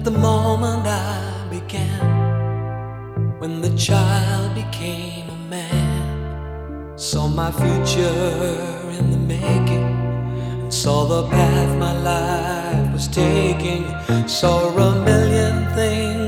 the moment I began, when the child became a man, saw my future in the making, and saw the path my life was taking, saw a million things